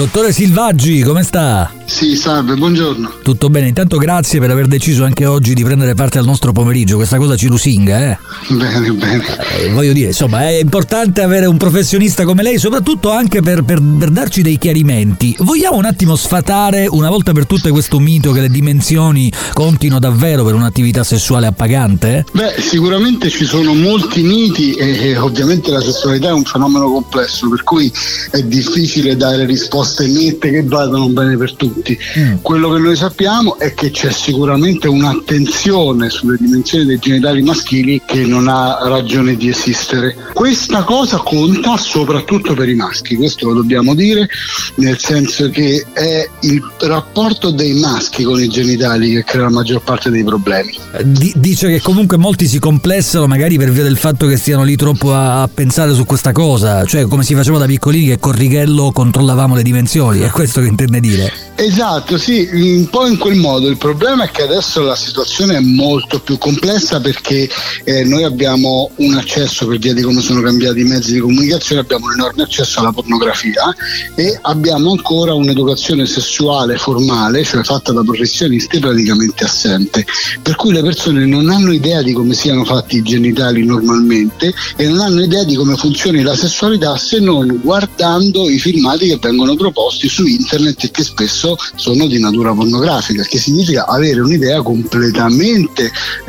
Dottore Silvaggi, come sta? Sì, salve, buongiorno. Tutto bene, intanto grazie per aver deciso anche oggi di prendere parte al nostro pomeriggio, questa cosa ci lusinga, eh? Bene. Voglio dire, insomma, è importante avere un professionista come lei, soprattutto anche per darci dei chiarimenti. Vogliamo un attimo sfatare una volta per tutte questo mito che le dimensioni contino davvero per un'attività sessuale appagante? Beh, sicuramente ci sono molti miti e ovviamente la sessualità è un fenomeno complesso, per cui è difficile dare risposte nette che vadano bene per tutti. Quello che noi sappiamo è che c'è sicuramente un'attenzione sulle dimensioni dei genitali maschili che non ha ragione di esistere. Questa cosa conta soprattutto per i maschi, questo lo dobbiamo dire, nel senso che è il rapporto dei maschi con i genitali che crea la maggior parte dei problemi. Dice che comunque molti si complessano magari per via del fatto che stiano lì troppo a pensare su questa cosa, cioè come si faceva da piccolini che con righello controllavamo le dimensioni, è questo che intende dire? Esatto, sì, un po' in quel modo. Il problema è che adesso la situazione è molto più complessa perché noi abbiamo un accesso, per via di come sono cambiati i mezzi di comunicazione, abbiamo un enorme accesso alla pornografia e abbiamo ancora un'educazione sessuale formale, cioè fatta da professionisti, praticamente assente, per cui le persone non hanno idea di come siano fatti i genitali normalmente e non hanno idea di come funzioni la sessualità se non guardando i filmati che vengono proposti su internet e che spesso sono di natura pornografica, che significa avere un'idea completamente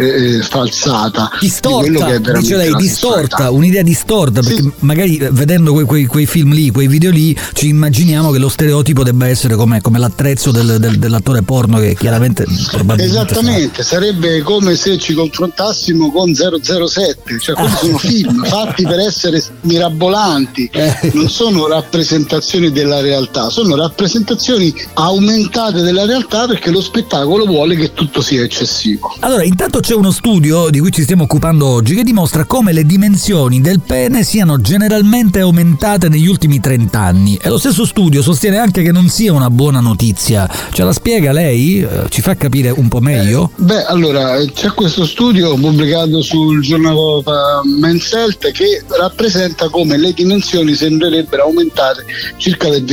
falsata, distorta, di quello che è veramente dice lei, distorta, un'idea distorta, perché sì, magari vedendo quei film lì, quei video lì, ci immaginiamo che lo stereotipo debba essere come l'attrezzo dell'attore porno, che chiaramente probabilmente esattamente sarebbe come se ci confrontassimo con 007, cioè quelli sono film fatti per essere mirabolanti, non sono rappresentazioni della realtà, sono rappresentazioni aumentate della realtà perché lo spettacolo vuole che tutto sia eccessivo. Allora, intanto c'è uno studio di cui ci stiamo occupando oggi che dimostra come le dimensioni del pene siano generalmente aumentate negli ultimi 30 anni e lo stesso studio sostiene anche che non sia una buona notizia. Ce la spiega lei? Ci fa capire un po' meglio? Allora, c'è questo studio pubblicato sul giornale Men's Health che rappresenta come le dimensioni sembrerebbero aumentate circa del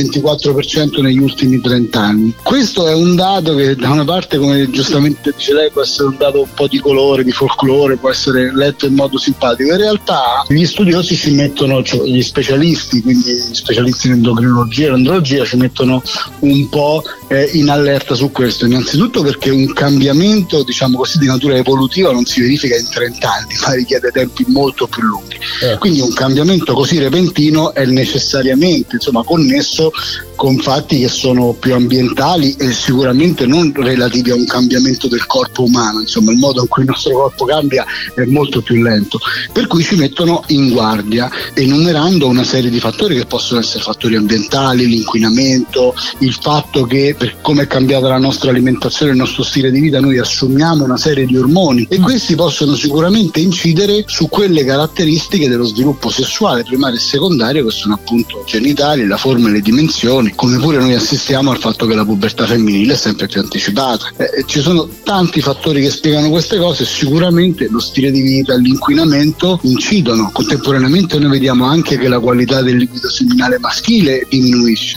24% negli ultimi 30 anni. Questo è un dato che da una parte, come giustamente dice lei, può essere un dato un po' di colore, di folklore, può essere letto in modo simpatico. In realtà gli studiosi ci mettono, cioè gli specialisti, quindi gli specialisti in endocrinologia e andrologia, ci mettono un po' in allerta su questo. Innanzitutto perché un cambiamento, diciamo così, di natura evolutiva non si verifica in 30 anni, ma richiede tempi molto più lunghi. Quindi un cambiamento così repentino è necessariamente, connesso con fatti che sono più ambientali e sicuramente non relativi a un cambiamento del corpo umano. Il modo in cui il nostro corpo cambia è molto più lento, per cui ci mettono in guardia enumerando una serie di fattori che possono essere fattori ambientali, l'inquinamento, il fatto che per come è cambiata la nostra alimentazione, il nostro stile di vita, noi assumiamo una serie di ormoni e questi possono sicuramente incidere su quelle caratteristiche dello sviluppo sessuale primario e secondario che sono appunto genitali, la forma e le dimensioni, come pure noi assistiamo al fatto che la pubertà femminile è sempre più anticipata. Ci sono tanti fattori che spiegano queste cose, sicuramente lo stile di vita e l'inquinamento incidono. Contemporaneamente noi vediamo anche che la qualità del liquido seminale maschile diminuisce.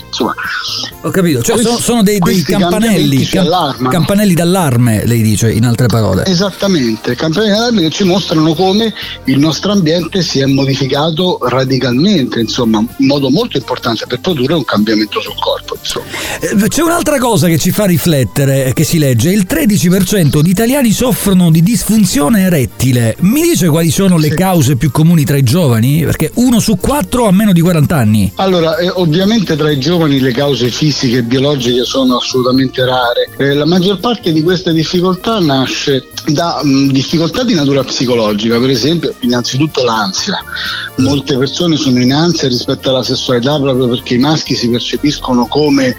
Ho capito, cioè sono dei campanelli, campanelli d'allarme, lei dice, in altre parole. Esattamente, campanelli d'allarme che ci mostrano come il nostro ambiente si è modificato radicalmente, in modo molto importante per produrre un cambiamento sul corpo. C'è un'altra cosa che ci fa riflettere, che si legge: il 13% di italiani soffrono di disfunzione erettile. Mi dice quali sono le cause più comuni tra i giovani? Perché 1 su 4 ha meno di 40 anni. Allora, ovviamente tra i giovani le cause fisiche e biologiche sono assolutamente rare. La maggior parte di queste difficoltà nasce da difficoltà di natura psicologica, per esempio innanzitutto l'ansia. Molte persone sono in ansia rispetto alla sessualità proprio perché i maschi si percepiscono come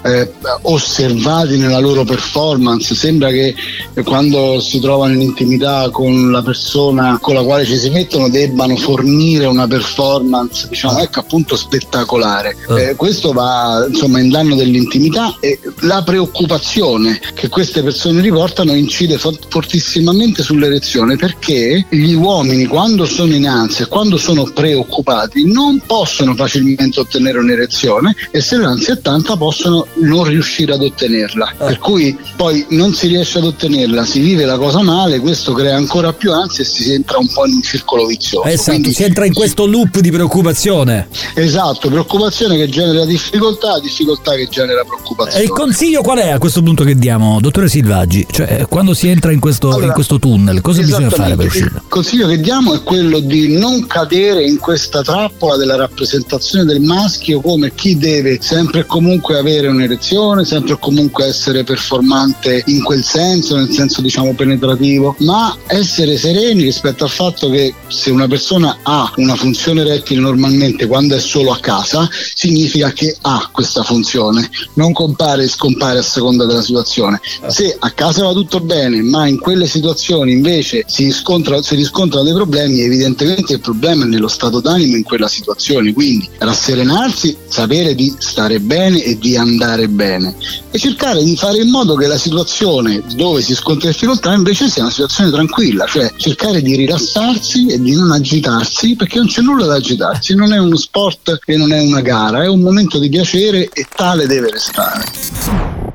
osservati nella loro performance. Sembra che quando si trovano in intimità con la persona con la quale ci si mettono debbano fornire una performance, appunto spettacolare. Questo va in danno dell'intimità e la preoccupazione che queste persone riportano incide fortissimamente sull'erezione, perché gli uomini quando sono in ansia, quando sono preoccupati, non possono facilmente ottenere un'erezione e se l'ansia è tanta possono possono non riuscire ad ottenerla, per cui poi non si riesce ad ottenerla, si vive la cosa male, questo crea ancora più ansia e si entra un po' in un circolo vizioso. Esatto, quindi si entra in questo loop di preoccupazione. Esatto, preoccupazione che genera difficoltà che genera preoccupazione. E il consiglio qual è a questo punto che diamo, dottore Silvaggi? Cioè, quando si entra in questo tunnel, cosa bisogna fare per uscire? Il consiglio che diamo è quello di non cadere in questa trappola della rappresentazione del maschio come chi deve sempre e comunque avere un'erezione, sempre e comunque essere performante in quel senso, nel senso diciamo penetrativo, ma essere sereni rispetto al fatto che se una persona ha una funzione erettile normalmente quando è solo a casa, significa che ha questa funzione, non compare e scompare a seconda della situazione. Se a casa va tutto bene, ma in quelle situazioni invece si riscontrano dei problemi, evidentemente il problema è nello stato d'animo in quella situazione, quindi rasserenarsi, sapere di stare bene e di andare bene e cercare di fare in modo che la situazione dove si scontra difficoltà invece sia una situazione tranquilla, cioè cercare di rilassarsi e di non agitarsi, perché non c'è nulla da agitarsi, non è uno sport e non è una gara, è un momento di piacere e tale deve restare.